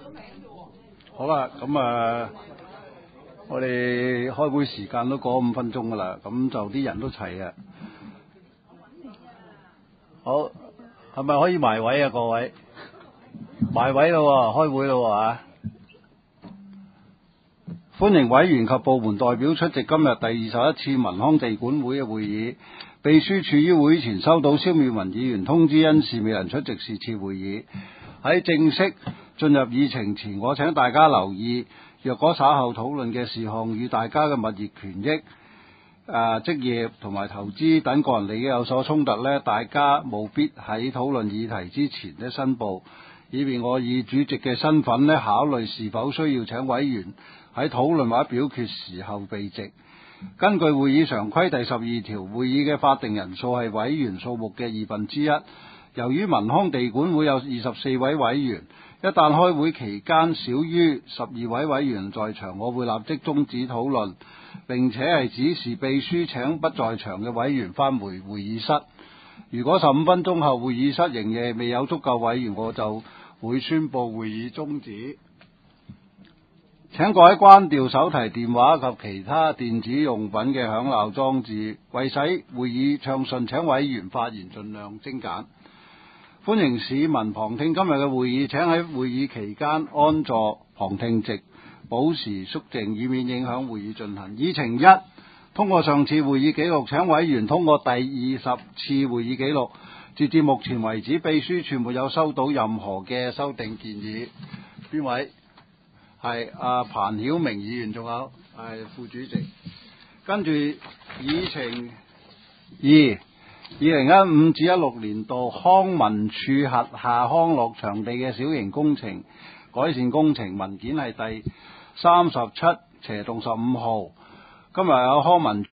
好啦，我哋開會時間都過5分鐘噶啦，咁就啲人都齊啊。好，係咪可以埋位啊？各位，埋位咯，開會咯啊！歡迎委員及部門代表出席今日第21次民康地管會嘅會議。秘書處於會前收到蕭妙文議員通知，因事未能出席是次會議。喺正式進入議程前，我請大家留意，若果稍後討論嘅事項與大家嘅物業權益、職業同埋投資等個人利益有所衝突呢，大家務必喺討論議題之前呢申報，以便我以主席嘅身份呢考慮是否需要請委員喺討論或者表決時候避席。根據會議常規第12條，會議嘅法定人數係委員數目嘅1/2。由於民康地管會有24位委員，一旦開會期間少於12位委員在場，我會立即終止討論，並且係指示秘書請不在場嘅委員返回會議室。如果15分鐘後會議室仍然未有足夠委員，我就會宣布會議終止。請各位關掉手提電話及其他電子用品嘅響鬧裝置，為使會議暢順，請委員發言盡量精簡。歡迎市民旁聽今日嘅會議，請喺會議期間安坐旁聽席，保持肅靜，以免影響會議進行。議程1，通過上次會議記錄，請委員通過第20次會議記錄。截至目前為止，秘書處沒有收到任何嘅修訂建議。邊位？係彭曉明議員，仲有副主席。跟住議程2。2015-16年度康文署轄下康樂場地嘅小型工程改善工程文件係第37/15號。今日有康文